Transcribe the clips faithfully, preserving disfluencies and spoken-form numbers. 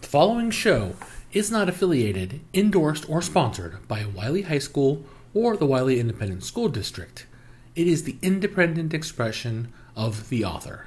following show is not affiliated, endorsed, or sponsored by Wiley High School or the Wiley Independent School District. It is the independent expression of the author.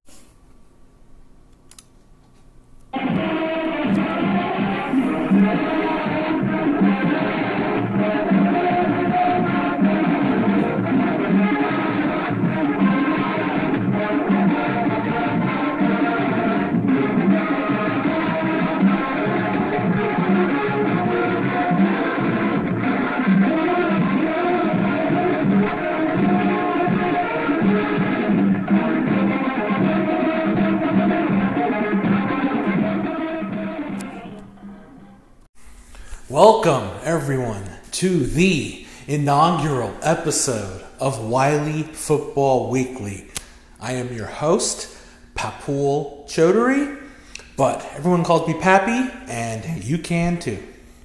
Welcome, everyone, to the inaugural episode of Wiley Football Weekly. I am your host, Papul Chaudhary, but everyone calls me Pappy, and you can too.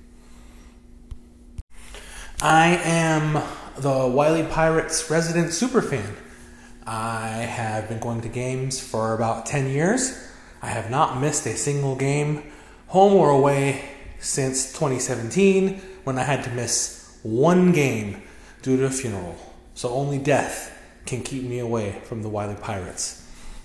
I am the Wiley Pirates resident superfan. I have been going to games for about ten years. I have not missed a single game, home or away, since twenty seventeen, when I had to miss one game due to a funeral. So only death can keep me away from the Wiley Pirates.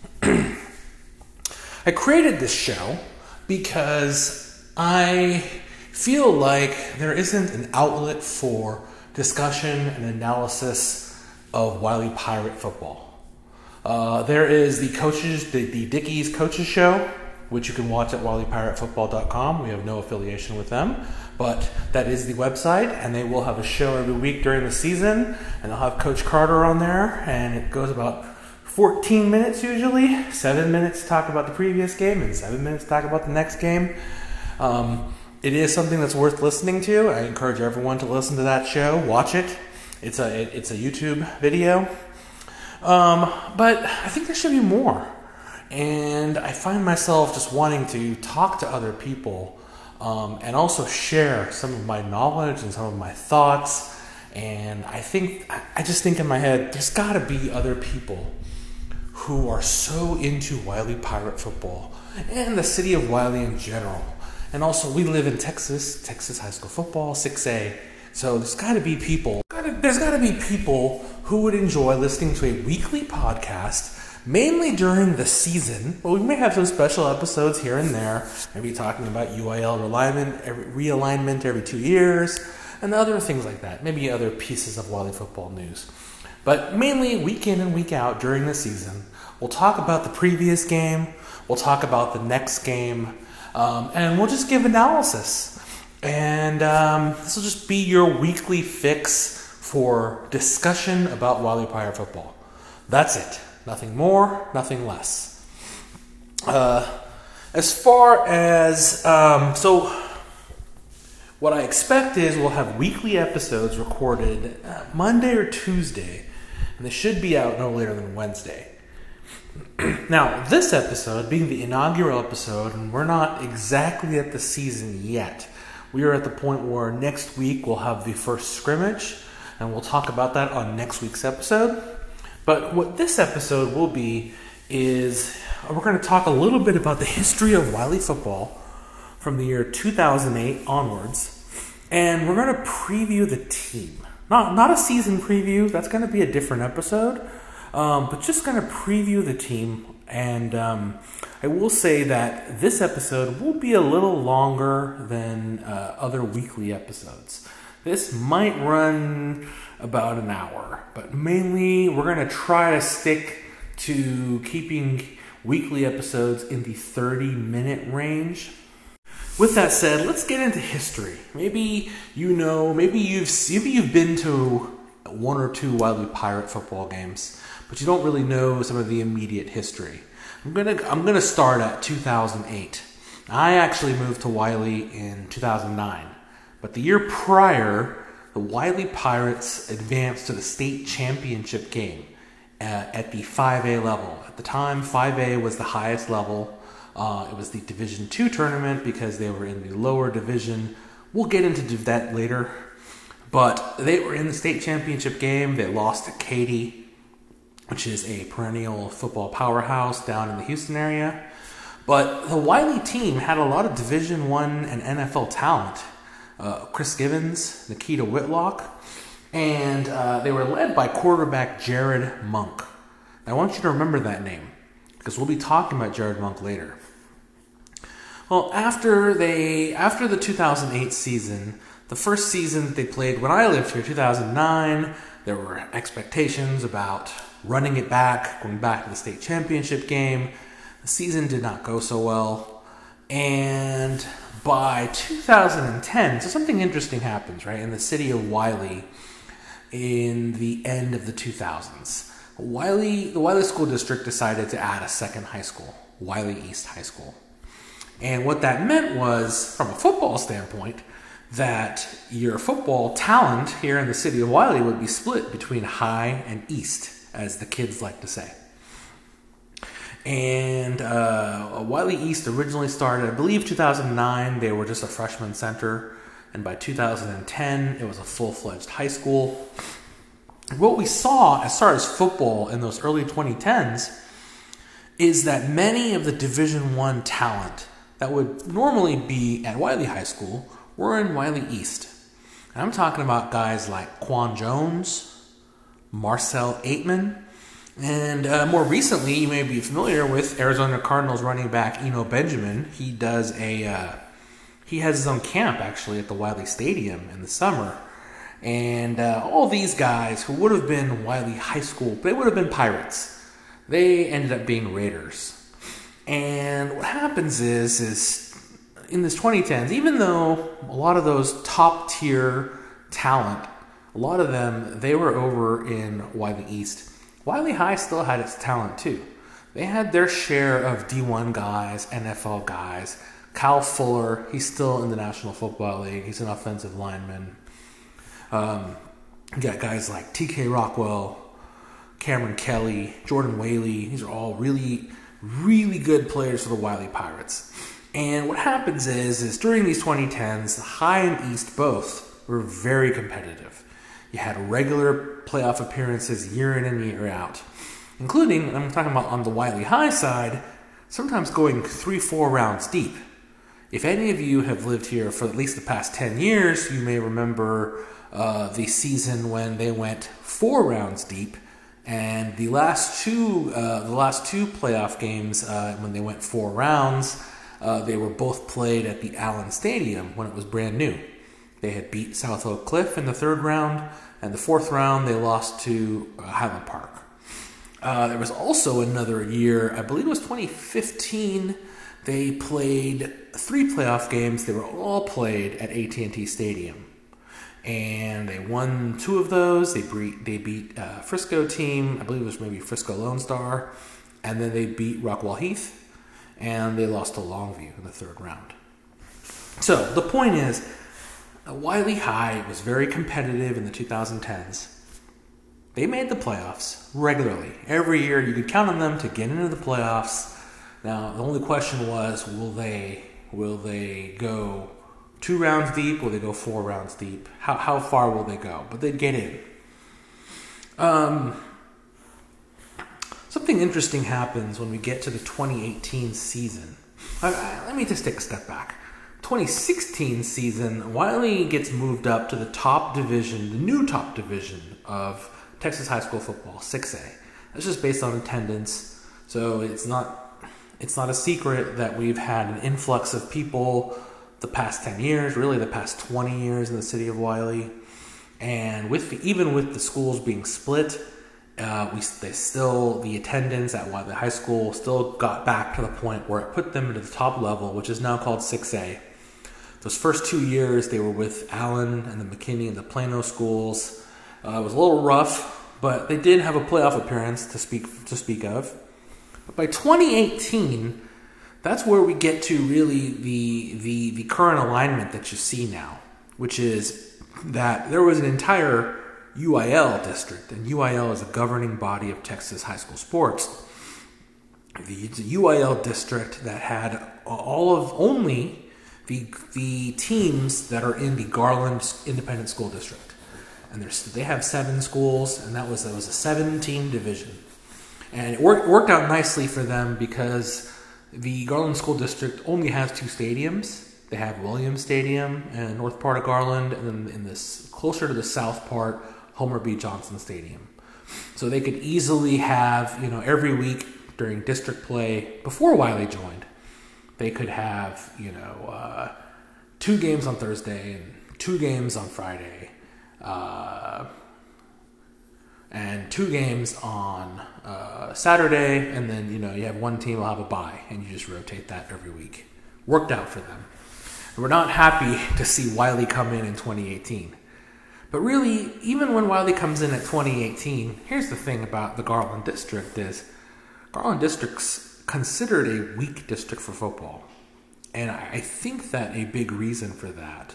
I created this show because I feel like there isn't an outlet for discussion and analysis of Wiley Pirate football. Uh, there is the coaches, the, the Dickies Coaches Show, which you can watch at wiley pirate football dot com. We have no affiliation with them, but that is the website, and they will have a show every week during the season, and they'll have Coach Carter on there, and it goes about fourteen minutes usually. Seven minutes to talk about the previous game, and seven minutes to talk about the next game. Um, it is something that's worth listening to. I encourage everyone to listen to that show, watch it. It's a it, it's a YouTube video, um, but I think there should be more. And I find myself just wanting to talk to other people um, and also share some of my knowledge and some of my thoughts. And I think, I just think in my head, there's got to be other people who are so into Wiley Pirate football and the city of Wiley in general. And also, we live in Texas, Texas high school football, six A. So there's got to be people, there's got to be people who would enjoy listening to a weekly podcast, mainly during the season, but we may have some special episodes here and there, maybe talking about U I L realignment every, realignment every two years, and other things like that, maybe other pieces of Wiley football news. But mainly, week in and week out during the season, we'll talk about the previous game, we'll talk about the next game, um, and we'll just give analysis. And um, this will just be your weekly fix for discussion about Wiley Pirate football. That's it. Nothing more, nothing less. Uh, as far as, um, so what I expect is we'll have weekly episodes recorded uh, Monday or Tuesday, and they should be out no later than Wednesday. Now, this episode, being the inaugural episode, and we're not exactly at the season yet. We are at the point where next week we'll have the first scrimmage, and we'll talk about that on next week's episode. But what this episode will be is we're going to talk a little bit about the history of Wiley football from the year two thousand eight onwards, and we're going to preview the team. Not not a season preview, that's going to be a different episode, um, but just going to preview the team. And um, I will say that this episode will be a little longer than uh, other weekly episodes. This might run about an hour, but mainly we're going to try to stick to keeping weekly episodes in the thirty minute range. With that said, let's get into history. Maybe you know, maybe you've maybe you've been to one or two Wiley Pirate football games, but you don't really know some of the immediate history. I'm gonna I'm gonna start at two thousand eight. I actually moved to Wiley in two thousand nine, but the year prior, the Wiley Pirates advanced to the state championship game uh, at the five A level. At the time, five A was the highest level. Uh, it was the Division two tournament because they were in the lower division. We'll get into that later. But they were in the state championship game. They lost to Katy, which is a perennial football powerhouse down in the Houston area. But the Wiley team had a lot of Division One and N F L talent. Uh, Chris Givens, Nikita Whitlock, and uh, they were led by quarterback Jared Monk. Now, I want you to remember that name because we'll be talking about Jared Monk later. Well, after they after the two thousand eight season, the first season that they played when I lived here, two thousand nine, there were expectations about running it back, going back to the state championship game. The season did not go so well. And by two thousand ten, so something interesting happens, right, in the city of Wiley in the end of the two thousands. Wiley, the Wiley School District decided to add a second high school, Wiley East High School. And what that meant was, from a football standpoint, that your football talent here in the city of Wiley would be split between high and east, as the kids like to say. And uh, Wiley East originally started, I believe, two thousand nine. They were just a freshman center. And by two thousand ten, it was a full-fledged high school. What we saw as far as football in those early twenty tens is that many of the Division One talent that would normally be at Wiley High School were in Wiley East. And I'm talking about guys like Quan Jones, Marcel Aitman, and uh, more recently, you may be familiar with Arizona Cardinals running back Eno Benjamin. He does a uh, he has his own camp actually at the Wiley Stadium in the summer, and uh, all these guys who would have been Wiley High School, they would have been Pirates. They ended up being Raiders. And what happens is, is in this twenty tens, even though a lot of those top tier talent, a lot of them, they were over in Wiley East, Wiley High still had its talent too. They had their share of D one guys, N F L guys. Kyle Fuller, he's still in the National Football League. He's an offensive lineman. Um, you got guys like T K Rockwell, Cameron Kelly, Jordan Whaley. These are all really, really good players for the Wiley Pirates. And what happens is, is during these twenty tens, the High and East both were very competitive. You had regular playoff appearances year in and year out, including, I'm talking about on the Wiley High side, sometimes going three, four rounds deep. If any of you have lived here for at least the past ten years, you may remember uh, the season when they went four rounds deep, and the last two, uh, the last two playoff games uh, when they went four rounds, uh, they were both played at the Allen Stadium when it was brand new. They had beat South Oak Cliff in the third round, and the fourth round they lost to uh, Highland Park. Uh, there was also another year, I believe it was twenty fifteen, they played three playoff games. They were all played at A T and T Stadium. And they won two of those. They beat, they beat a Frisco team, I believe it was maybe Frisco Lone Star, and then they beat Rockwall Heath, and they lost to Longview in the third round. So the point is, Wiley High was very competitive in the twenty tens. They made the playoffs regularly. Every year you could count on them to get into the playoffs. Now, the only question was, will they will they go two rounds deep? Will they go four rounds deep? How how far will they go? But they'd get in. Um, something interesting happens when we get to the twenty eighteen season. I, I, let me just take a step back. twenty sixteen season, Wiley gets moved up to the top division, the new top division of Texas high school football, six A. That's just based on attendance, so it's not it's not a secret that we've had an influx of people the past ten years, really the past twenty years in the city of Wiley. And with the, even with the schools being split, uh, we they still the attendance at Wiley High School still got back to the point where it put them into the top level, which is now called six A. Those first two years, they were with Allen and the McKinney and the Plano schools. Uh, it was a little rough, but they did have a playoff appearance to speak to speak of. But by twenty eighteen, that's where we get to really the, the the current alignment that you see now, which is that there was an entire U I L district, and U I L is a governing body of Texas high school sports. The, the U I L district that had all of only the the teams that are in the Garland Independent School District, and there's they have seven schools, and that was that was a seven-team division. And it worked, worked out nicely for them because The Garland School District only has two stadiums. They have Williams Stadium in the north part of Garland, and then in this closer to the south part, Homer B. Johnson Stadium. So they could easily have, you know, every week during district play before Wiley joined, they could have, you know, uh, two games on Thursday and two games on Friday, uh, and two games on uh, Saturday, and then, you know, you have one team will have a bye, and you just rotate that every week. Worked out for them. We're not happy to see Wiley come in in twenty eighteen. But really, even when Wiley comes in at twenty eighteen, here's the thing about the Garland District is Garland District's considered a weak district for football. And I think that a big reason for that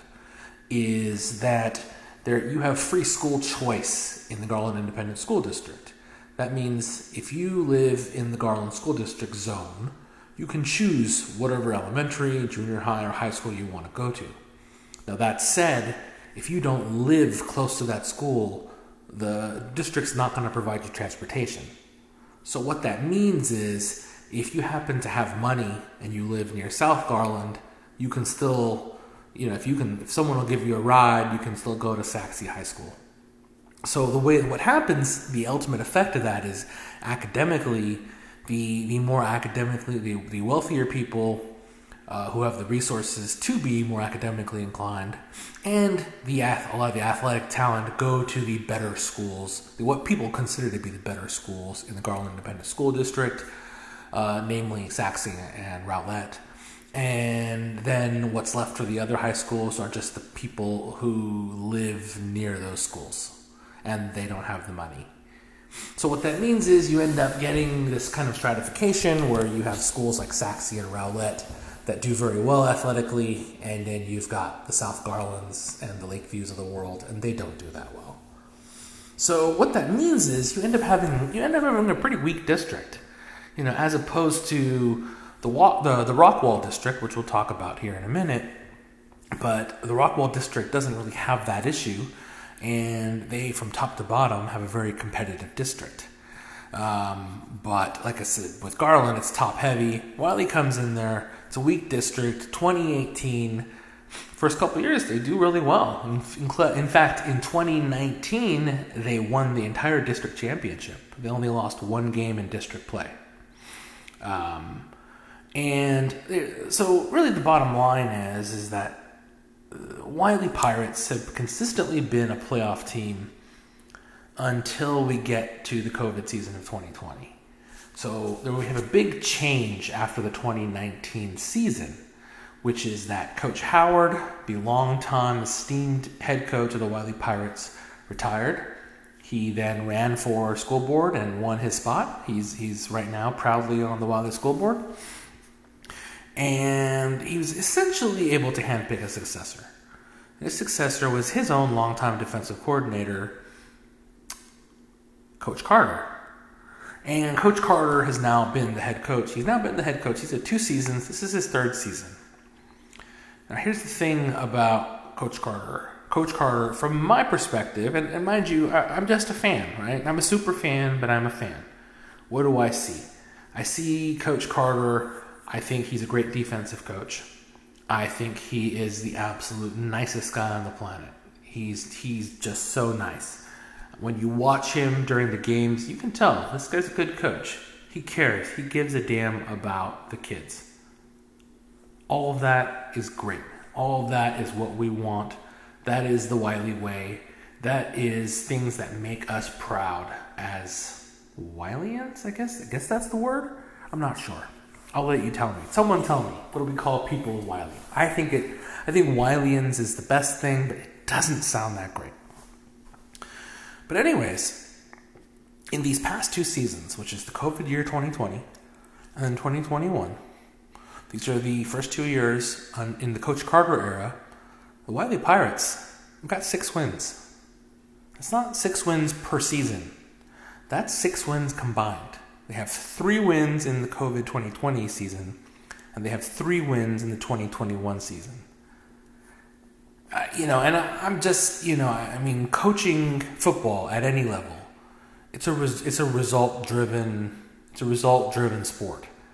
is that there you have free school choice in the Garland Independent School District. That means if you live in the Garland School District zone, you can choose whatever elementary, junior high, or high school you want to go to. Now that said, if you don't live close to that school, the district's not going to provide you transportation. So what that means is, if you happen to have money and you live near South Garland, you can still, you know, if you can, if someone will give you a ride, you can still go to Saxe High School. So the way, what happens, the ultimate effect of that is academically, the the more academically, the, the wealthier people uh, who have the resources to be more academically inclined, and the a lot of the athletic talent go to the better schools, what people consider to be the better schools in the Garland Independent School District, uh, namely Saxe and Rowlett. And then what's left for the other high schools are just the people who live near those schools, and they don't have the money. So what that means is you end up getting this kind of stratification where you have schools like Saxe and Rowlett that do very well athletically, and then you've got the South Garlands and the Lakeviews of the world, and they don't do that well. So what that means is you end up having you end up having a pretty weak district, you know, as opposed to the the the Rockwall district, which we'll talk about here in a minute. But the Rockwall district doesn't really have that issue, and they, from top to bottom, have a very competitive district. Um, but like I said, with Garland, it's top heavy. Wiley comes in there. It's a weak district. twenty eighteen, first couple of years, they do really well. In, in fact, in twenty nineteen, they won the entire district championship. They only lost one game in district play. Um, and so really the bottom line is, is that Wiley Pirates have consistently been a playoff team until we get to the COVID season of twenty twenty. So there we have a big change after the twenty nineteen season, which is that Coach Howard, the longtime esteemed head coach of the Wiley Pirates, retired. He then ran for school board and won his spot. He's he's right now proudly on the Wiley school board. And he was essentially able to handpick a successor. His successor was his own longtime defensive coordinator, Coach Carter. And Coach Carter has now been the head coach. He's now been the head coach. He's had two seasons. This is his third season. Now, here's the thing about Coach Carter. Coach Carter, from my perspective, and, and mind you, I, I'm just a fan, right? I'm a super fan, but I'm a fan. What do I see? I see Coach Carter. I think he's a great defensive coach. I think he is the absolute nicest guy on the planet. He's he's just so nice. When you watch him during the games, you can tell this guy's a good coach. He cares. He gives a damn about the kids. All of that is great. All of that is what we want. That is the Wiley way. That is things that make us proud as Wileyans, I guess. I guess that's the word. I'm not sure. I'll let you tell me. Someone tell me. What do we call people of Wiley? I think it. I think Wileyans is the best thing, but it doesn't sound that great. But anyways, in these past two seasons, which is the COVID year twenty twenty and twenty twenty-one, these are the first two years on, in the Coach Carter era, the Wiley Pirates have got six wins. That's not six wins per season. That's six wins combined. They have three wins in the COVID twenty twenty season, and they have three wins in the twenty twenty-one season. Uh, you know, and I, I'm just, you know, I, I mean, coaching football at any level, it's a res, it's a result driven, it's a result driven sport.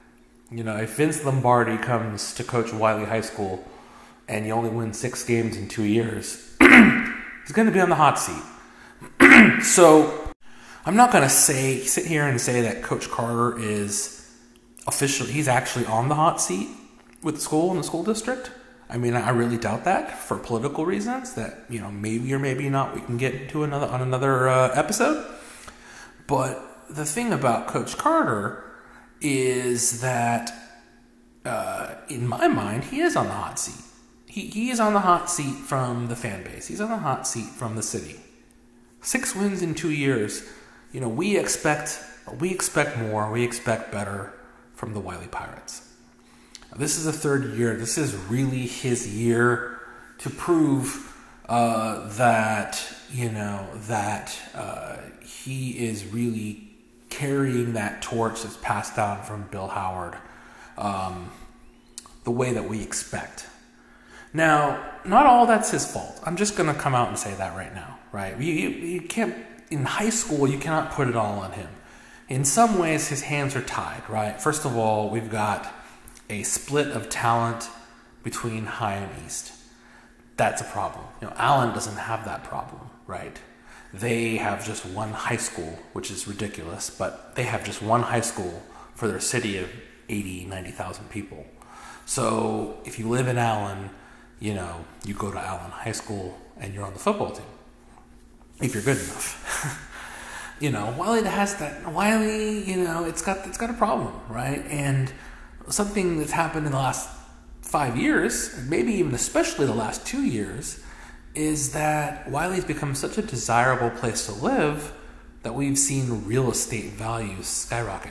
You know, if Vince Lombardi comes to coach Wiley High School and you only win six games in two years, he's going to be on the hot seat. So I'm not going to say sit here and say that Coach Carter is officially, he's actually on the hot seat with the school and the school district. I mean, I really doubt that for political reasons that, you know, maybe or maybe not we can get into another on another uh, episode. But the thing about Coach Carter is that, uh, in my mind, he is on the hot seat. He he is on the hot seat from the fan base. He's on the hot seat from the city. Six wins in two years. You know, we expect we expect more. We expect better from the Wiley Pirates. This is the third year. This is really his year to prove uh, that, you know, that uh, he is really carrying that torch that's passed down from Bill Howard um, the way that we expect. Now, not all that's his fault. I'm just going to come out and say that right now, right? You, you, you can't, in high school, you cannot put it all on him. In some ways, his hands are tied, right? First of all, we've got a split of talent between high and east. That's a problem. You know, Allen doesn't have that problem, right? They have just one high school, which is ridiculous, but they have just one high school for their city of eighty, ninety thousand people. So if you live in Allen, you know, you go to Allen High School and you're on the football team. If you're good enough. You know, Wiley has that, Wiley, you know, it's got it's got a problem, right? And something that's happened in the last five years, maybe even especially the last two years, is that Wiley's become such a desirable place to live that we've seen real estate values skyrocket.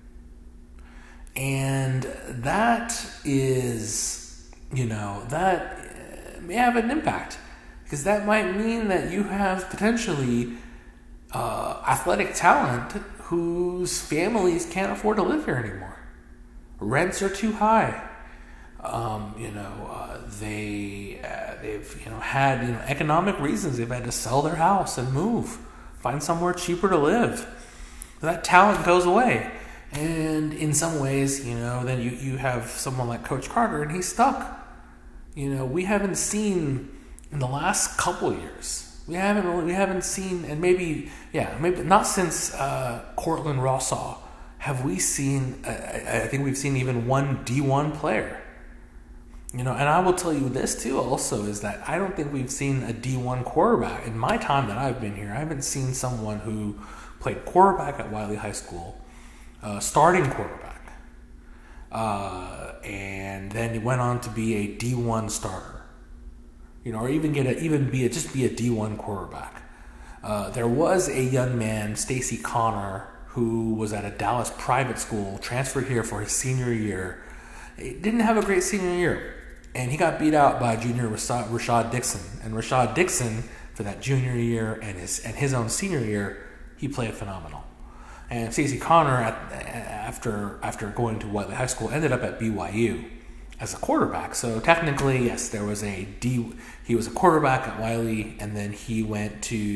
And that is, you know, that may have an impact. Because that might mean that you have potentially uh, athletic talent whose families can't afford to live here anymore. Rents are too high. Um, you know, uh, they uh, they've you know had you know economic reasons. They've had to sell their house and move, find somewhere cheaper to live. That talent goes away, and in some ways, you know, then you, you have someone like Coach Carter, and he's stuck. You know, we haven't seen in the last couple years. We haven't really, we haven't seen, and maybe yeah, maybe not since uh, Cortland Rossaw have we seen. Uh, I, I think we've seen even one D one player. You know, and I will tell you this too also is that I don't think we've seen a D one quarterback. In my time that I've been here, I haven't seen someone who played quarterback at Wiley High School, uh, starting quarterback, uh, and then went on to be a D one starter. You know, or even get a, even be a, just be a D one quarterback. Uh, there was a young man, Stacy Connor, who was at a Dallas private school, transferred here for his senior year. He didn't have a great senior year. And he got beat out by junior Rashad, Rashad Dixon. And Rashad Dixon, for that junior year and his and his own senior year, he played phenomenal. And Stacey Connor, at, after after going to Wiley High School, ended up at B Y U as a quarterback. So technically, yes, there was a D. He was a quarterback at Wiley, and then he went to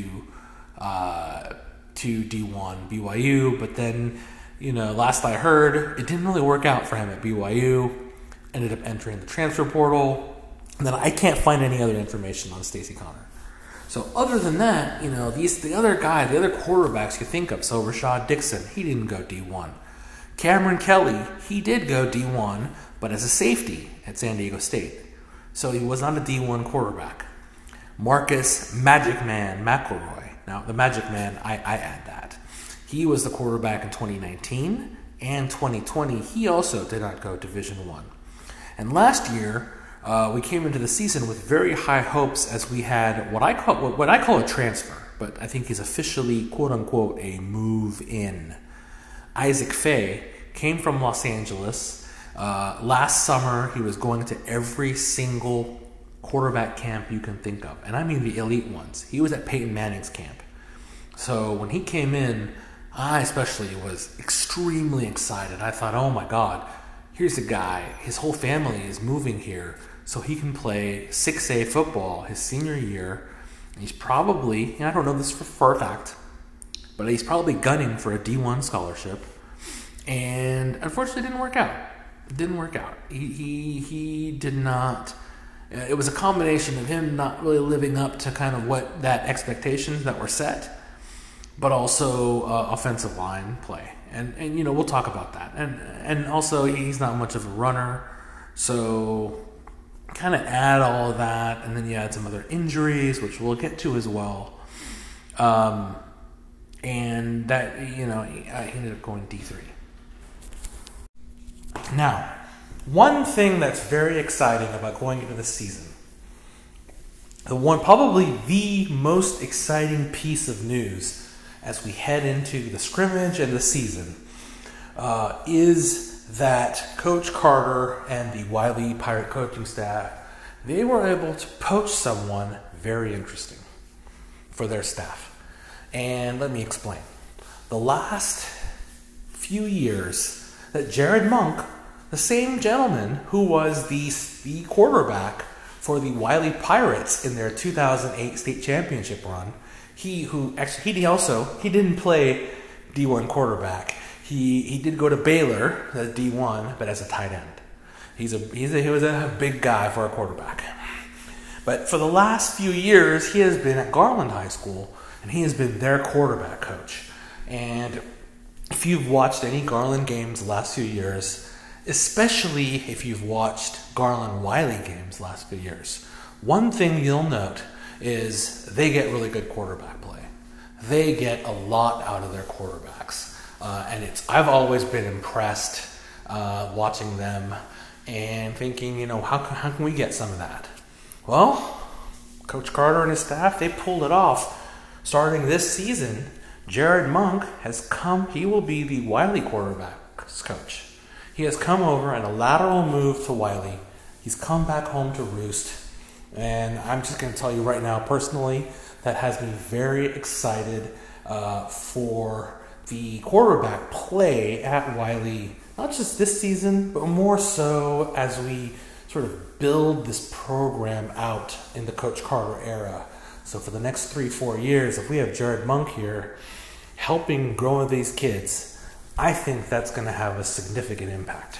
uh, to D one B Y U. But then, you know, last I heard, it didn't really work out for him at B Y U. Ended up entering the transfer portal, and then I can't find any other information on Stacy Connor. So other than that, you know, these the other guys, the other quarterbacks you think of, so Rashad Dixon, he didn't go D one. Cameron Kelly, he did go D one, but as a safety at San Diego State. So he was not a D one quarterback. Marcus Magic Man McElroy. Now, the Magic Man, I, I add that. He was the quarterback in twenty nineteen and twenty twenty. He also did not go Division one. And last year, uh, we came into the season with very high hopes as we had what I call what, what I call a transfer, but I think is officially "quote unquote" a move in. Isaac Faye came from Los Angeles. Uh, last summer, he was going to every single quarterback camp you can think of, and I mean the elite ones. He was at Peyton Manning's camp. So when he came in, I especially was extremely excited. I thought, oh my God. Here's a guy, his whole family is moving here so he can play six A football his senior year. He's probably, I don't know this for a fact, but he's probably gunning for a D one scholarship. And unfortunately it didn't work out. It didn't work out. He he he did not. It was a combination of him not really living up to kind of what that expectations that were set, but also uh, offensive line play. And and you know we'll talk about that. And and also he's not much of a runner, so kind of add all of that, and then you add some other injuries, which we'll get to as well. Um, and that you know he, I ended up going D three. Now, one thing that's very exciting about going into the season, the one probably the most exciting piece of news as we head into the scrimmage and the season, uh, is that Coach Carter and the Wiley Pirate coaching staff, they were able to poach someone very interesting for their staff. And let me explain. The last few years that Jared Monk, the same gentleman who was the, the quarterback for the Wiley Pirates in their two thousand eight state championship run, he who actually he also he didn't play D one quarterback. He he did go to Baylor as D one, but as a tight end. He's a he's a, he was a big guy for a quarterback. But for the last few years, he has been at Garland High School, and he has been their quarterback coach. And if you've watched any Garland games the last few years, especially if you've watched Garland Wiley games the last few years, one thing you'll note is they get really good quarterback play. They get a lot out of their quarterbacks. Uh, and it's I've always been impressed uh, watching them and thinking, you know, how can, how can we get some of that? Well, Coach Carter and his staff, they pulled it off. Starting this season, Jared Monk has come, he will be the Wiley quarterback's coach. He has come over in a lateral move to Wiley. He's come back home to roost. And I'm just going to tell you right now, personally, that has me very excited uh, for the quarterback play at Wiley, not just this season, but more so as we sort of build this program out in the Coach Carter era. So for the next three, four years, if we have Jared Monk here helping grow these kids, I think that's going to have a significant impact.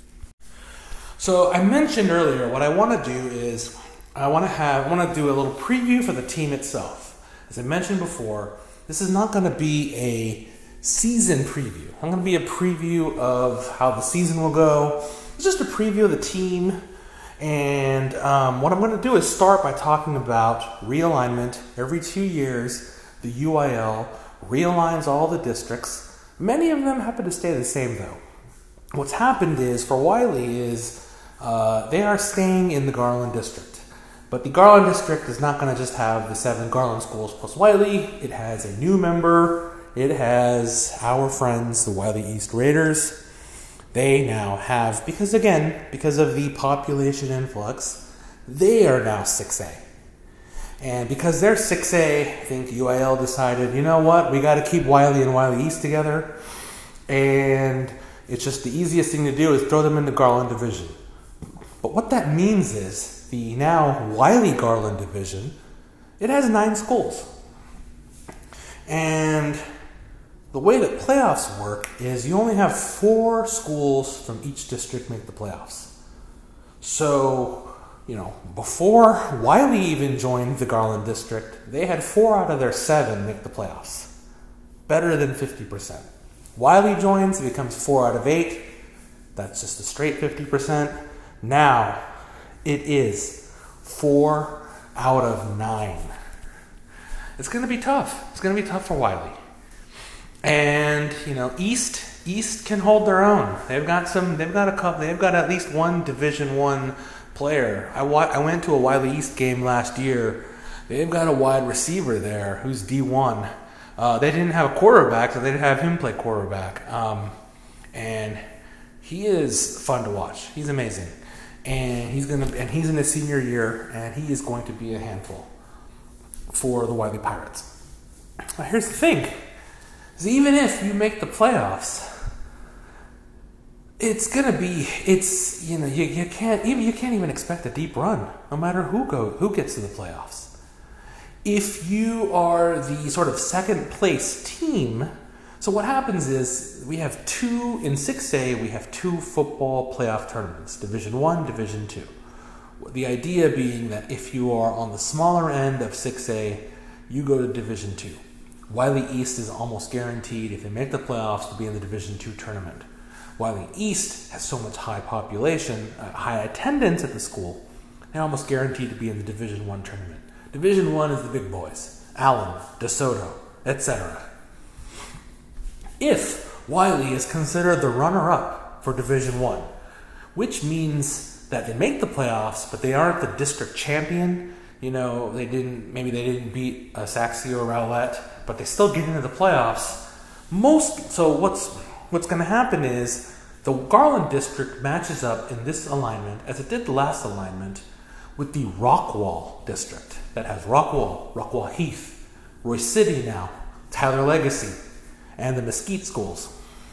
So I mentioned earlier, what I want to do is I want to have I want to do a little preview for the team itself. As I mentioned before, this is not going to be a season preview. I'm going to be a preview of how the season will go. It's just a preview of the team. And um, what I'm going to do is start by talking about realignment. Every two years, the U I L realigns all the districts. Many of them happen to stay the same, though. What's happened is, for Wiley, is uh, they are staying in the Garland district. But the Garland district is not going to just have the seven Garland schools plus Wiley. It has a new member. It has our friends, the Wiley East Raiders. They now have, because again, because of the population influx, they are now six A. And because they're six A, I think U I L decided, you know what, we got to keep Wiley and Wiley East together. And it's just the easiest thing to do is throw them in the Garland division. But what that means is the now Wiley Garland division, it has nine schools. And the way that playoffs work is you only have four schools from each district make the playoffs. So, you know, before Wiley even joined the Garland district, they had four out of their seven make the playoffs. Better than fifty percent. Wiley joins, it becomes four out of eight. That's just a straight fifty percent. Now, it is four out of nine. It's going to be tough. It's going to be tough for Wiley. And, you know, East East can hold their own. They've got some they've got a couple they've got at least one Division One player. I wa- I went to a Wiley East game last year. They've got a wide receiver there who's D one. Uh, they didn't have a quarterback, so they'd have him play quarterback. Um, and he is fun to watch. He's amazing. And he's gonna and he's in his senior year, and he is going to be a handful for the Wiley Pirates. Now, here's the thing. Is even if you make the playoffs, it's gonna be it's you know you, you can't even you can't even expect a deep run no matter who go who gets to the playoffs. If you are the sort of second place team, So what happens is we have two, in six A, we have two football playoff tournaments, Division One, Division Two. The idea being that if you are on the smaller end of six A, you go to Division Two. Wiley East is almost guaranteed, if they make the playoffs, to be in the Division Two tournament. Wiley East has so much high population, uh, high attendance at the school, they're almost guaranteed to be in the Division One tournament. Division One is the big boys, Allen, DeSoto, et cetera. If Wiley is considered the runner-up for Division One, which means that they make the playoffs, but they aren't the district champion. You know, they didn't. Maybe they didn't beat uh, Saxeo or Rowlett, but they still get into the playoffs. Most. So what's what's going to happen is the Garland district matches up in this alignment, as it did the last alignment, with the Rockwall district that has Rockwall, Rockwall Heath, Royce City now, Tyler Legacy, and the Mesquite schools.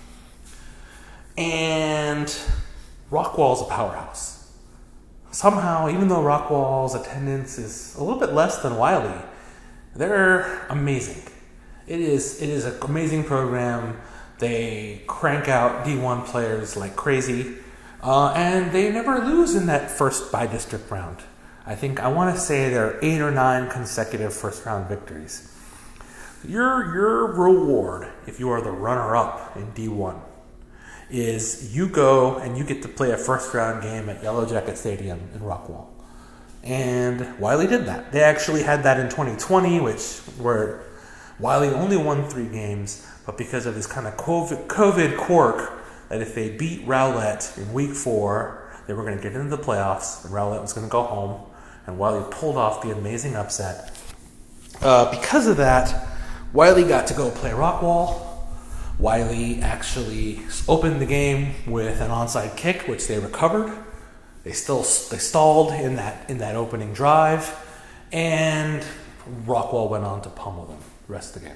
And Rockwall's a powerhouse. Somehow, even though Rockwall's attendance is a little bit less than Wiley, they're amazing. It is it is an amazing program. They crank out D one players like crazy, uh, and they never lose in that first by-district round. I think, I want to say there are eight or nine consecutive first-round victories. Your, your reward, if you are the runner-up in D one, is you go and you get to play a first-round game at Yellow Jacket Stadium in Rockwall. And Wiley did that. They actually had that in twenty twenty, which where Wiley only won three games, but because of this kind of COVID, COVID quirk, that if they beat Rowlett in week four, they were going to get into the playoffs, and Rowlett was going to go home, and Wiley pulled off the amazing upset. Uh, because of that, Wiley got to go play Rockwall. Wiley actually opened the game with an onside kick, which they recovered. They still they stalled in that in that opening drive, and Rockwall went on to pummel them the rest of the game.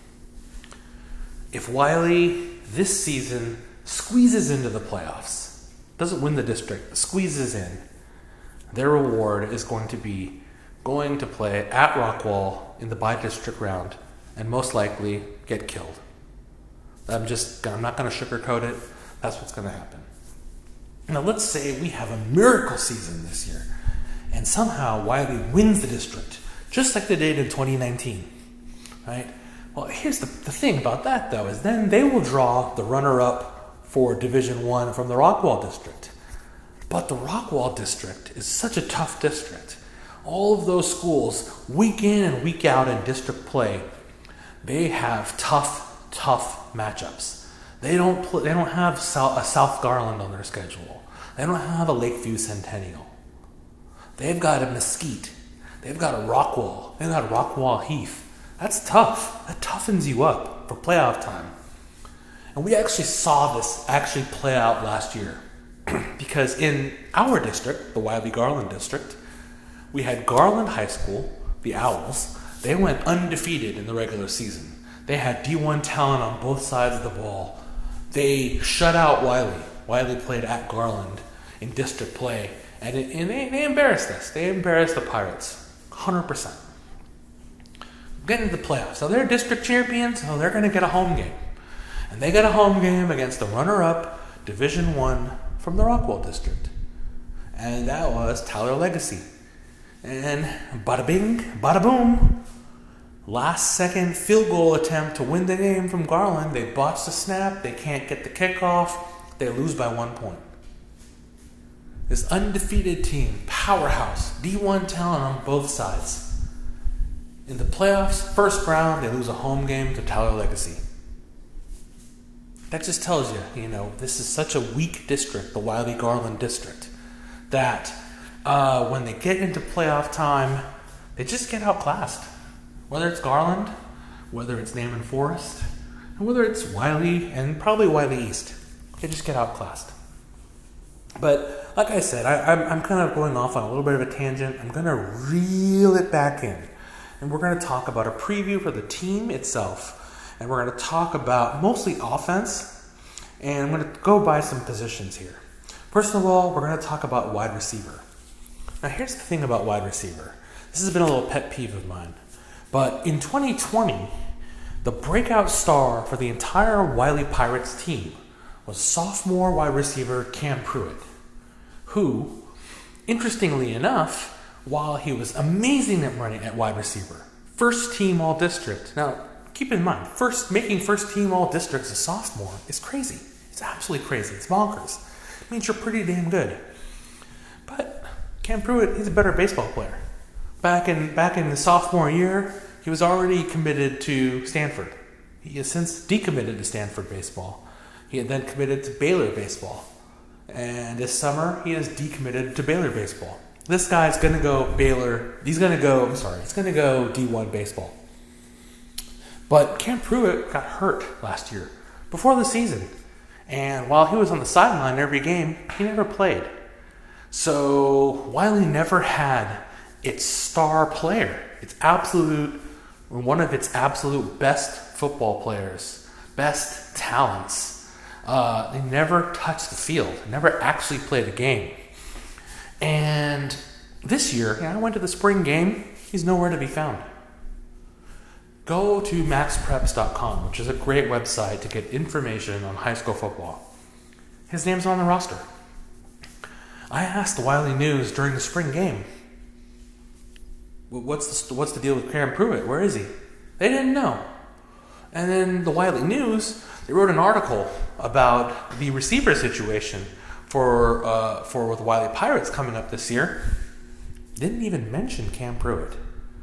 If Wiley this season squeezes into the playoffs, doesn't win the district, squeezes in, their reward is going to be going to play at Rockwall in the by-district round and most likely get killed. I'm just, I'm not going to sugarcoat it. That's what's going to happen. Now let's say we have a miracle season this year, and somehow Wiley wins the district, just like they did in twenty nineteen, right? Well, here's the, the thing about that, though, is then they will draw the runner-up for Division One from the Rockwall district. But the Rockwall district is such a tough district. All of those schools, week in and week out in district play, they have tough, tough matchups. They don't play, they don't have South, a South Garland on their schedule. They don't have a Lakeview Centennial. They've got a Mesquite. They've got a Rockwall. They've got a Rockwall Heath. That's tough. That toughens you up for playoff time. And we actually saw this actually play out last year. Because in our district, the Wiley Garland district, we had Garland High School, the Owls. They went undefeated in the regular season. They had D one talent on both sides of the ball. They shut out Wiley. Wiley played at Garland in district play, and, it, and they, they embarrassed us. They embarrassed the Pirates, one hundred percent. Getting to the playoffs. So they're district champions, so they're going to get a home game. And they got a home game against the runner-up Division One from the Rockwall district. And that was Tyler Legacy. And bada bing, bada boom. Last second field goal attempt to win the game from Garland. They botched the snap. They can't get the kickoff. They lose by one point. This undefeated team, powerhouse, D one talent on both sides. In the playoffs, first round, they lose a home game to Tyler Legacy. That just tells you, you know, this is such a weak district, the Wiley Garland district, that uh, when they get into playoff time, they just get outclassed. Whether it's Garland, whether it's Naaman Forest, and whether it's Wiley and probably Wiley East, they just get outclassed. But like I said, I, I'm, I'm kind of going off on a little bit of a tangent. I'm going to reel it back in. And we're going to talk about a preview for the team itself. And we're going to talk about mostly offense. And I'm going to go by some positions here. First of all, we're going to talk about wide receiver. Now, here's the thing about wide receiver. This has been a little pet peeve of mine. But in twenty twenty, The breakout star for the entire Wiley Pirates team was sophomore wide receiver Cam Pruitt, who, interestingly enough, while he was amazing at running at wide receiver, first team all district. Now, keep in mind, first making first team all district as a sophomore is crazy. It's absolutely crazy. It's bonkers. It means you're pretty damn good. But Cam Pruitt, he's a better baseball player. Back in back in the sophomore year, he was already committed to Stanford. He has since decommitted to Stanford baseball. He had then committed to Baylor baseball. And this summer, he is decommitted to Baylor baseball. This guy's going to go Baylor. He's going to go, I'm sorry, he's going to go D one baseball. But Cam Pruitt got hurt last year, before the season. And while he was on the sideline every game, he never played. So Wiley never had its star player, its absolute, one of its absolute best football players, best talents. Uh, they never touched the field, never actually played a game. And this year, you know, I went to the spring game, he's nowhere to be found. Go to max preps dot com, which is a great website to get information on high school football. His name's on the roster. I asked the Wiley News during the spring game, what's the, what's the deal with Cam Pruitt? Where is he? They didn't know. And then the Wiley News, they wrote an article about the receiver situation for uh, for the Wiley Pirates coming up this year. Didn't even mention Cam Pruitt.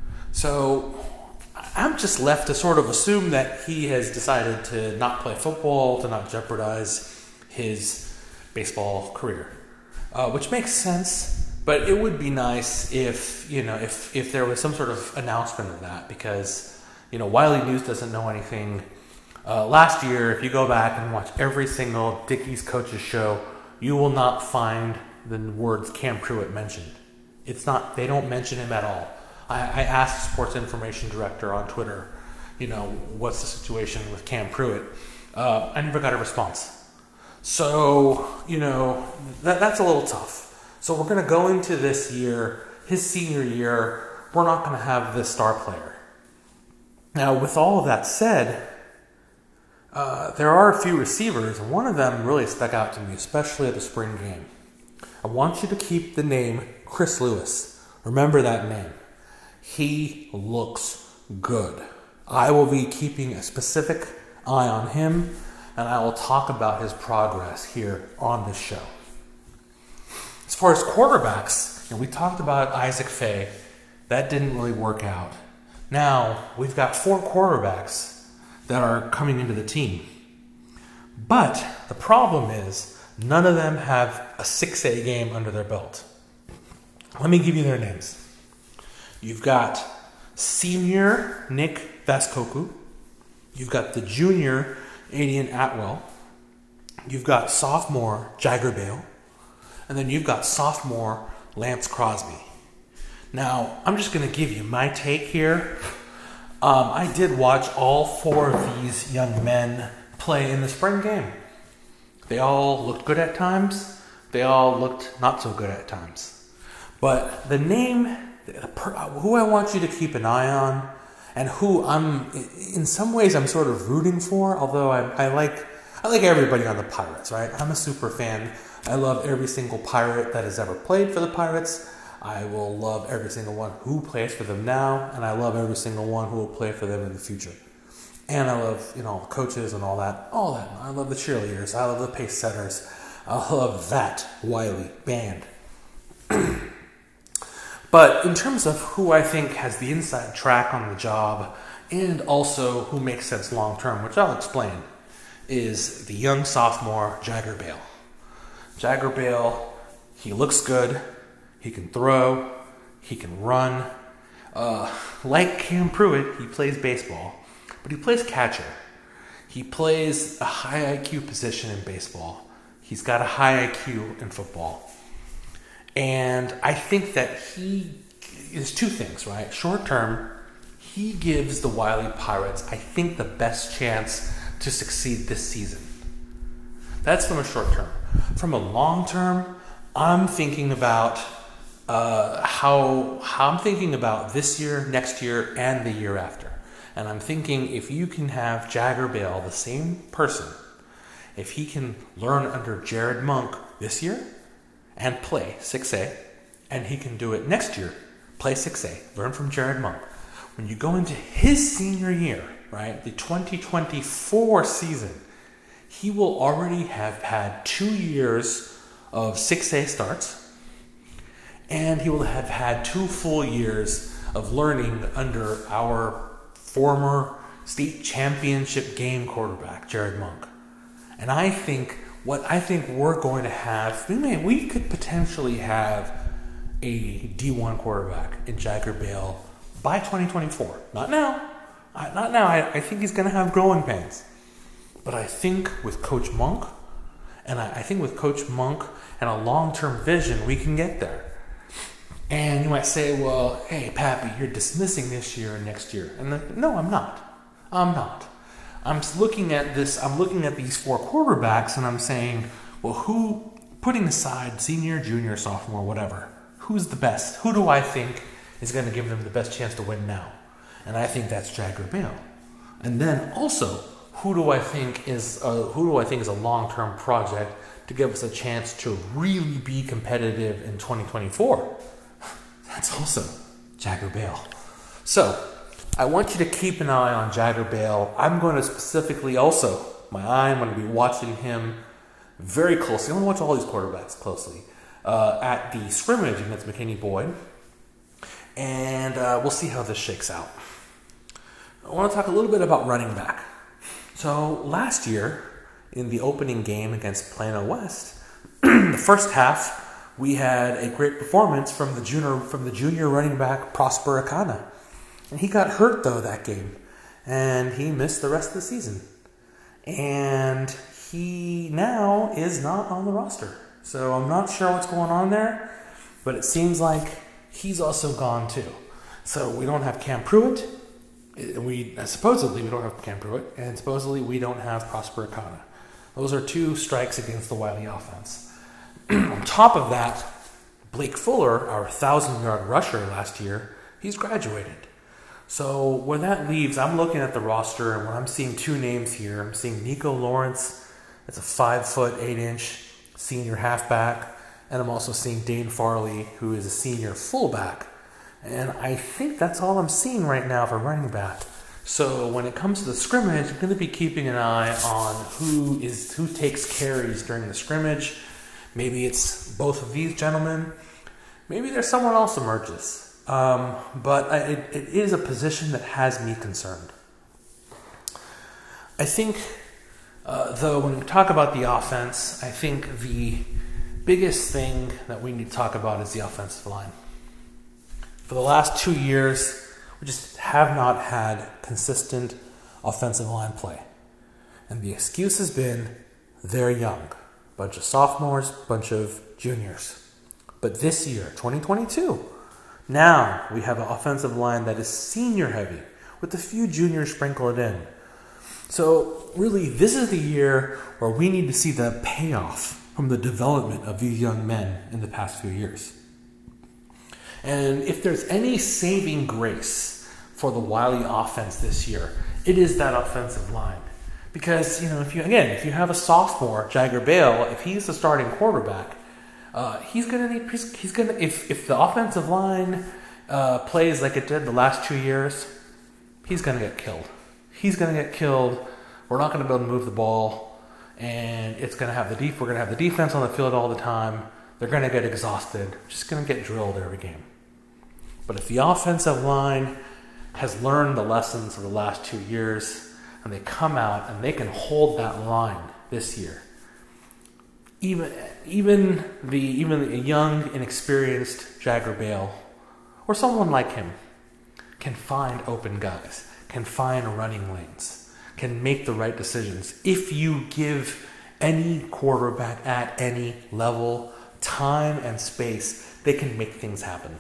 So I'm just left to sort of assume that he has decided to not play football, to not jeopardize his baseball career, uh, which makes sense. But it would be nice if, you know, if, if there was some sort of announcement of that, because, you know, Wiley News doesn't know anything. Uh, last year, if you go back and watch every single Dickey's Coaches show, you will not find the words Cam Pruitt mentioned. It's not, they don't mention him at all. I, I asked the sports information director on Twitter, you know, what's the situation with Cam Pruitt? Uh, I never got a response. So, you know, that, that's a little tough. So we're going to go into this year, his senior year, we're not going to have this star player. Now, with all of that said, uh, there are a few receivers, and one of them really stuck out to me, especially at the spring game. I want you to keep the name Chris Lewis. Remember that name. He looks good. I will be keeping a specific eye on him, and I will talk about his progress here on this show. As far as quarterbacks, you know, we talked about Isaac Faye. That didn't really work out. Now, we've got four quarterbacks that are coming into the team. But the problem is, none of them have a six A game under their belt. Let me give you their names. You've got senior Nick Vaskoku. You've got the junior Adian Atwell. You've got sophomore Jagger Bale. And then you've got sophomore Lance Crosby. Now, I'm just going to give you my take here. Um, I did watch all four of these young men play in the spring game. They all looked good at times. They all looked not so good at times. But the name, who I want you to keep an eye on, and who I'm, in some ways, I'm sort of rooting for, although I, I like I like everybody on the Pirates, right? I'm a super fan. I love every single Pirate that has ever played for the Pirates. I will love every single one who plays for them now, and I love every single one who will play for them in the future. And I love, you know, coaches and all that. All that. I love the cheerleaders. I love the pace setters. I love that Wiley band. But in terms of who I think has the inside track on the job, and also who makes sense long term, which I'll explain, is the young sophomore Jagger Bale. Jagger Bale, he looks good. He can throw. He can run. Uh, like Cam Pruitt, he plays baseball, but he plays catcher. He plays a high I Q position in baseball. He's got a high I Q in football. And I think that he is two things, right? Short term, he gives the Wiley Pirates, I think, the best chance to succeed this season. That's from a short term. From a long term, I'm thinking about uh, how, how I'm thinking about this year, next year, and the year after. And I'm thinking if you can have Jagger Bale, the same person, if he can learn under Jared Monk this year and play six A, and he can do it next year, play six A, learn from Jared Monk. When you go into his senior year, right, the twenty twenty-four season, he will already have had two years of six A starts, and he will have had two full years of learning under our former state championship game quarterback, Jared Monk. And I think what I think we're going to have, we may, we could potentially have a D one quarterback in Jagger Bale by twenty twenty-four. Not now. I, not now. I, I think he's going to have growing pains. But I think with Coach Monk, and I, I think with Coach Monk and a long-term vision, we can get there. And you might say, well, hey, Pappy, you're dismissing this year and next year. And then, no, I'm not. I'm not. I'm looking at this, I'm looking at these four quarterbacks, and I'm saying, well, who, putting aside senior, junior, sophomore, whatever, who's the best? Who do I think is going to give them the best chance to win now? And I think that's Jagger Bale. And then also, who do I think is a, who do I think is a long-term project to give us a chance to really be competitive in twenty twenty-four? That's also Jagger Bale. So, I want you to keep an eye on Jagger Bale. I'm going to specifically also, my eye, I'm going to be watching him very closely. I'm going to watch all these quarterbacks closely uh, at the scrimmage against McKinney Boyd. And uh, we'll see how this shakes out. I want to talk a little bit about running back. So, last year, in the opening game against Plano West, the first half, we had a great performance from the junior from the junior running back Prosper Akana. And he got hurt, though, that game. And he missed the rest of the season. And he now is not on the roster. So I'm not sure what's going on there. But it seems like he's also gone, too. So we don't have Cam Pruitt. We Supposedly, we don't have Cam Pruitt. And supposedly, we don't have Prosper Akana. Those are two strikes against the Wiley offense. On top of that, Blake Fuller, our one thousand-yard rusher last year, he's graduated. So where that leaves, I'm looking at the roster, and when I'm seeing two names here, I'm seeing Nico Lawrence, that's a five foot eight inch senior halfback, and I'm also seeing Dane Farley, who is a senior fullback. And I think that's all I'm seeing right now for running back. So when it comes to the scrimmage, I'm going to be keeping an eye on who is who takes carries during the scrimmage. Maybe it's both of these gentlemen. Maybe there's someone else emerges. Um, but I, it, it is a position that has me concerned. I think, uh, though, when we talk about the offense, I think the biggest thing that we need to talk about is the offensive line. For the last two years, we just have not had consistent offensive line play. And the excuse has been, they're young. Bunch of sophomores, bunch of juniors. But this year, twenty twenty-two, now we have an offensive line that is senior heavy, with a few juniors sprinkled in. So really, this is the year where we need to see the payoff from the development of these young men in the past few years. And if there's any saving grace for the Wiley offense this year, it is that offensive line. Because, you know, if you again, if you have a sophomore, Jagger Bale, if he's the starting quarterback, uh, he's gonna need. He's, he's gonna if if the offensive line uh, plays like it did the last two years, he's gonna get killed. He's gonna get killed. We're not gonna be able to move the ball, and it's gonna have the def- We're gonna have the defense on the field all the time. They're gonna get exhausted. Just gonna get drilled every game. But if the offensive line has learned the lessons of the last two years, and they come out and they can hold that line this year, even even the even a young, inexperienced Jagger Bale or someone like him can find open guys, can find running lanes, can make the right decisions. If you give any quarterback at any level time and space, they can make things happen.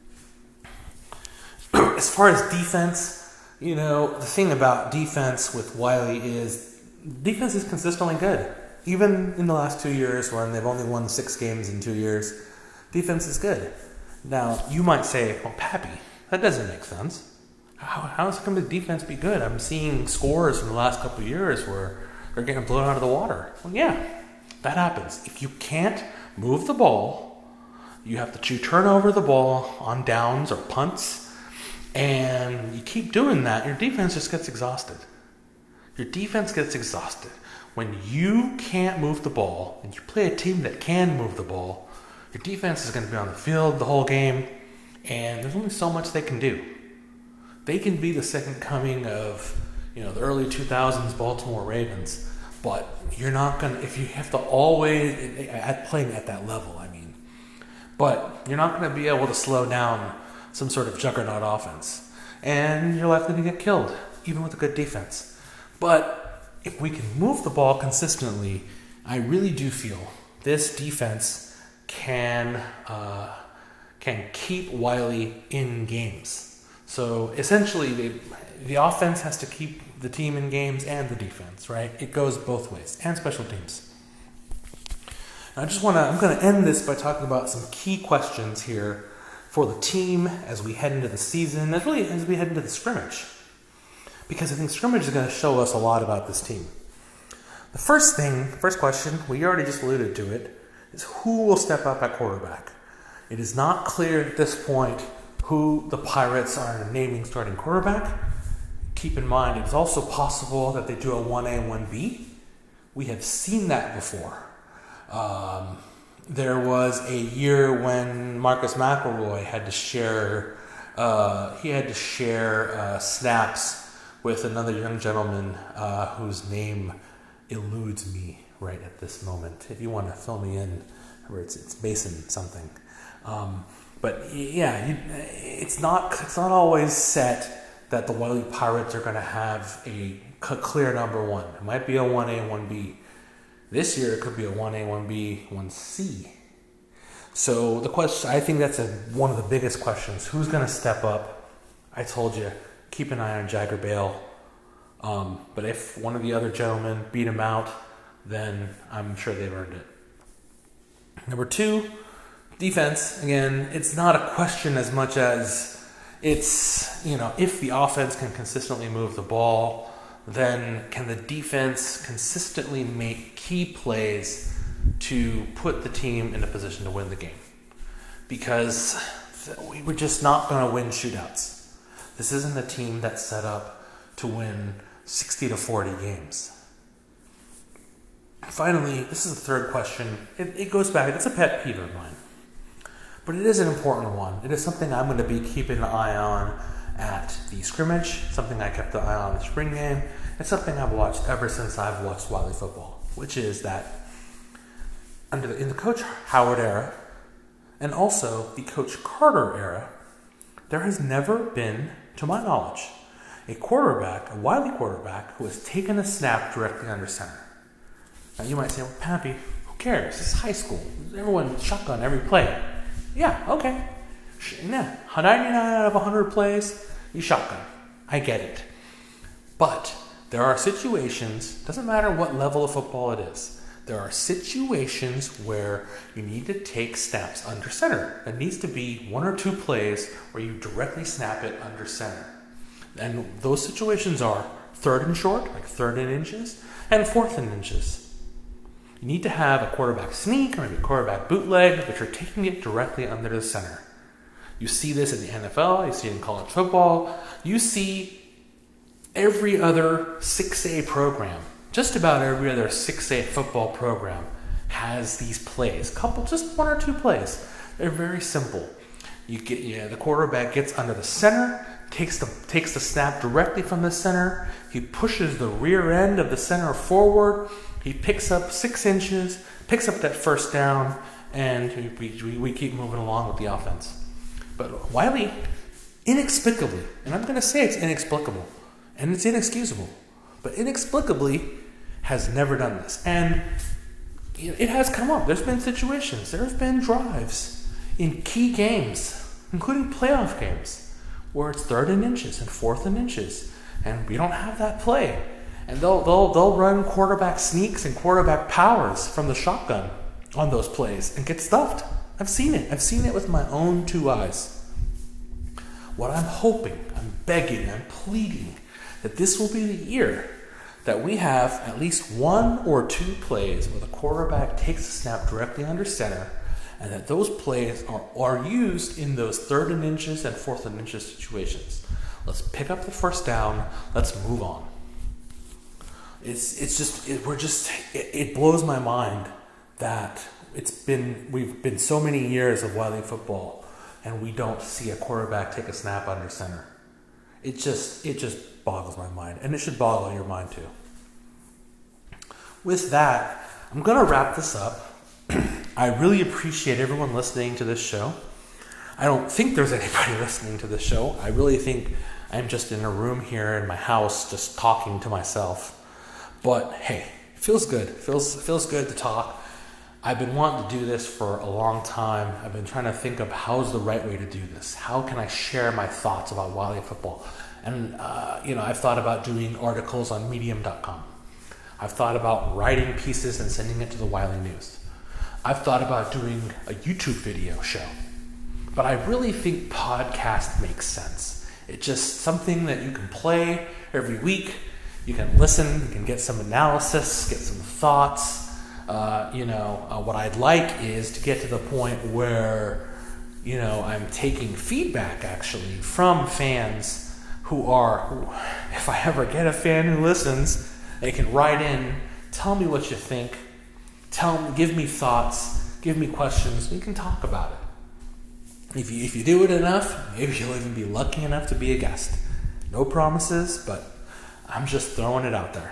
As far as defense, you know, the thing about defense with Wiley is defense is consistently good. Even in the last two years when they've only won six games in two years, defense is good. Now, you might say, well, Pappy, that doesn't make sense. How, how is it going to defense be good? I'm seeing scores from the last couple of years where they're getting blown out of the water. Well, yeah, that happens. If you can't move the ball, you have to turn over the ball on downs or punts, and you keep doing that, your defense just gets exhausted. Your defense gets exhausted. When you can't move the ball, and you play a team that can move the ball, your defense is going to be on the field the whole game, and there's only so much they can do. They can be the second coming of, you know, the early two thousands Baltimore Ravens, but you're not going to, if you have to always, at playing at that level, I mean, but you're not going to be able to slow down some sort of juggernaut offense, and you're likely to get killed, even with a good defense. But if we can move the ball consistently, I really do feel this defense can uh, can keep Wiley in games. So essentially, they, the offense has to keep the team in games and the defense, right? It goes both ways, and special teams. I just want to, I'm going to end this by talking about some key questions here for the team as we head into the season, as really as we head into the scrimmage. Because I think scrimmage is going to show us a lot about this team. The first thing, first question, we already just alluded to it, is who will step up at quarterback? It is not clear at this point who the Pirates are naming starting quarterback. Keep in mind, it's also possible that they do a one A, one B. We have seen that before. Um, there was a year when Marcus McElroy had to share, uh, he had to share uh, snaps with another young gentleman uh, whose name eludes me right at this moment. If you want to fill me in, it's, it's Mason something. Um, But yeah, you, it's not it's not always set that the Wiley Pirates are going to have a clear number one. It might be a one A, one B. This year it could be a one A, one B, one C. So the question, I think that's a, one of the biggest questions. Who's going to step up? I told you, keep an eye on Jagger Bale. Um, but if one of the other gentlemen beat him out, then I'm sure they've earned it. Number two, defense. Again, it's not a question as much as it's, you know, if the offense can consistently move the ball, then can the defense consistently make key plays to put the team in a position to win the game? Because we were just not going to win shootouts. This isn't a team that's set up to win sixty to forty games. Finally, this is the third question. It, it goes back, it's a pet peeve of mine. But it is an important one. It is something I'm going to be keeping an eye on at the scrimmage, something I kept an eye on in the spring game. It's something I've watched ever since I've watched Wiley football, which is that under the, in the Coach Howard era, and also the Coach Carter era, there has never been, to my knowledge, a quarterback, a Wiley quarterback, who has taken a snap directly under center. Now you might say, well, Pappy, who cares? This is high school. Everyone shotgun every play. Yeah, okay. Yeah, ninety-nine out of one hundred plays, you shotgun. I get it. But there are situations, doesn't matter what level of football it is, there are situations where you need to take snaps under center. There needs to be one or two plays where you directly snap it under center. And those situations are third and short, like third and inches, and fourth and inches. You need to have a quarterback sneak or maybe a quarterback bootleg, but you're taking it directly under the center. You see this in the N F L, you see it in college football, you see every other six A program, just about every other six A football program has these plays. Couple, just one or two plays. They're very simple. You get, yeah, the quarterback gets under the center, takes the takes the snap directly from the center. He pushes the rear end of the center forward. He picks up six inches, picks up that first down, and we, we, we keep moving along with the offense. But Wiley, inexplicably, and I'm going to say it's inexplicable, and it's inexcusable, but inexplicably has never done this. And it has come up. There's been situations. There have been drives in key games, including playoff games, where it's third and inches and fourth and inches, and we don't have that play. And they'll they'll they'll run quarterback sneaks and quarterback powers from the shotgun on those plays and get stuffed. I've seen it. I've seen it with my own two eyes. what I'm hoping, I'm begging, I'm pleading that this will be the year that we have at least one or two plays where the quarterback takes a snap directly under center, and that those plays are, are used in those third and inches and fourth and inches situations. Let's pick up the first down. Let's move on. It's it's just it, we're just it, it blows my mind that it's been we've been so many years of Wiley football and we don't see a quarterback take a snap under center. It just it just boggles my mind, and it should boggle your mind too. With that, I'm gonna wrap this up. I really appreciate everyone listening to this show. I don't think there's anybody listening to this show. I really think I'm just in a room here in my house just talking to myself. But hey, it feels good. It feels, it feels good to talk. I've been wanting to do this for a long time. I've been trying to think of how's the right way to do this. How can I share my thoughts about Wiley football? And, uh, you know, I've thought about doing articles on medium dot com. I've thought about writing pieces and sending it to the Wiley News. I've thought about doing a YouTube video show. But I really think podcast makes sense. It's just something that you can play every week. You can listen, you can get some analysis, get some thoughts. Uh, you know, uh, what I'd like is to get to the point where, you know, I'm taking feedback actually from fans who are, who, if I ever get a fan who listens, they can write in, tell me what you think, tell me, give me thoughts, give me questions, we can talk about it. If you, if you do it enough, maybe you'll even be lucky enough to be a guest. No promises, but I'm just throwing it out there.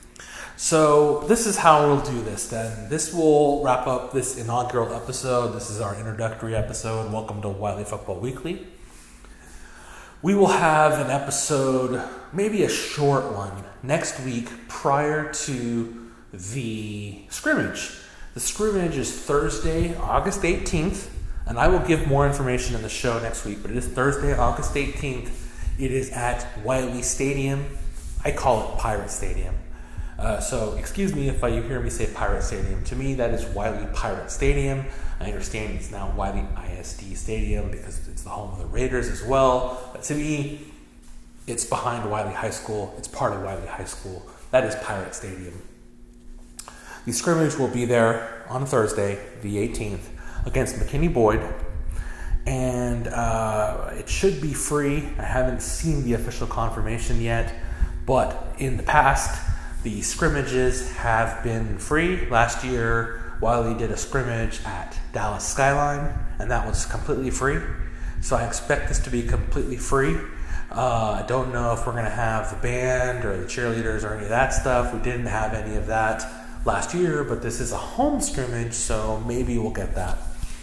So this is how we'll do this then. This will wrap up this inaugural episode. This is our introductory episode. Welcome to Wiley Football Weekly. We will have an episode, maybe a short one, next week prior to the scrimmage. The scrimmage is Thursday, August eighteenth, and I will give more information in the show next week, but it is Thursday, August eighteenth. It is at Wiley Stadium. I call it Pirate Stadium. Uh, so excuse me if I, you hear me say Pirate Stadium. To me, that is Wiley Pirate Stadium. I understand it's now Wiley I S D Stadium because it's the home of the Raiders as well. But to me, it's behind Wiley High School. It's part of Wiley High School. That is Pirate Stadium. The scrimmage will be there on Thursday, the eighteenth, against McKinney Boyd. And uh, it should be free. I haven't seen the official confirmation yet. But in the past, the scrimmages have been free. Last year, Wiley did a scrimmage at Dallas Skyline, and that was completely free. So I expect this to be completely free. Uh, I don't know if we're going to have the band or the cheerleaders or any of that stuff. We didn't have any of that last year, but this is a home scrimmage, so maybe we'll get that.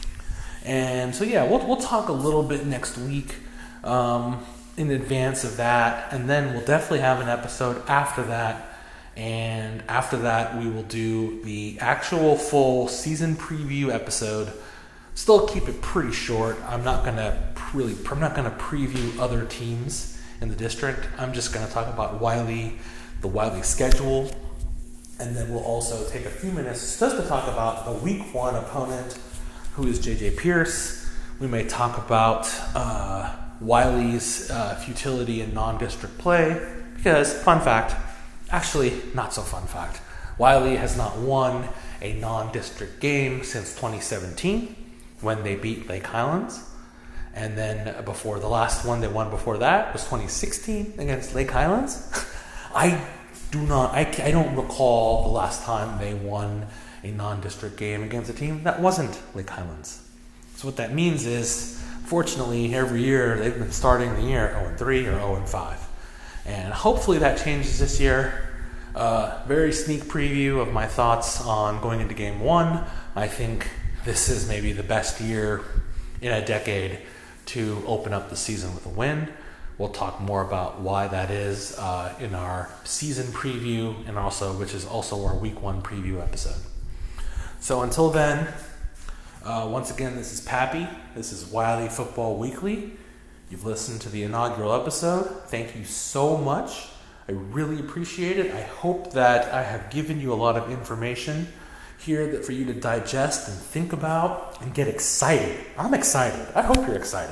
And so yeah, we'll we'll talk a little bit next week. Um, in advance of that, and then we'll definitely have an episode after that, and after that we will do the actual full season preview episode. Still keep it pretty short. I'm not gonna really I'm not gonna preview other teams in the district. I'm just gonna talk about Wiley, the Wiley schedule, and then we'll also take a few minutes just to talk about the week one opponent, who is J J Pierce. We may talk about uh Wiley's uh, futility in non-district play, because, fun fact, actually not so fun fact, Wiley has not won a non-district game since twenty seventeen when they beat Lake Highlands, and then before the last one they won before that was twenty sixteen against Lake Highlands. I do not, I, I don't recall the last time they won a non-district game against a team that wasn't Lake Highlands. So what that means is, fortunately, every year they've been starting the year oh and three or oh and five. And hopefully that changes this year. Uh, very sneak preview of my thoughts on going into game one. I think this is maybe the best year in a decade to open up the season with a win. We'll talk more about why that is uh, in our season preview, and also, which is also our week one preview episode. So until then, Uh, once again, this is Pappy. This is Wiley Football Weekly. You've listened to the inaugural episode. Thank you so much. I really appreciate it. I hope that I have given you a lot of information here that for you to digest and think about and get excited. I'm excited. I hope you're excited.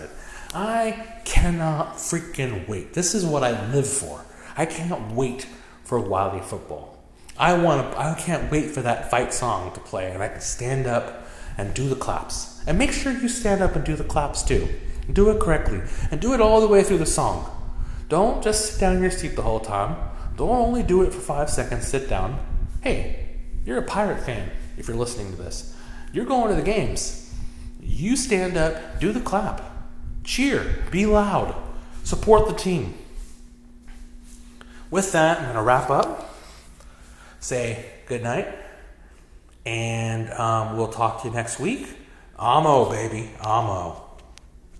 I cannot freaking wait. This is what I live for. I can't wait for Wiley football. I want to. I can't wait for that fight song to play, and I can stand up and do the claps. And make sure you stand up and do the claps too. Do it correctly, and do it all the way through the song. Don't just sit down in your seat the whole time. Don't only do it for five seconds. Sit down. Hey, you're a Pirate fan if you're listening to this. You're going to the games. You stand up, do the clap, cheer, be loud, support the team. With that, I'm going to wrap up, say good night, and um, we'll talk to you next week. Amo, baby, amo.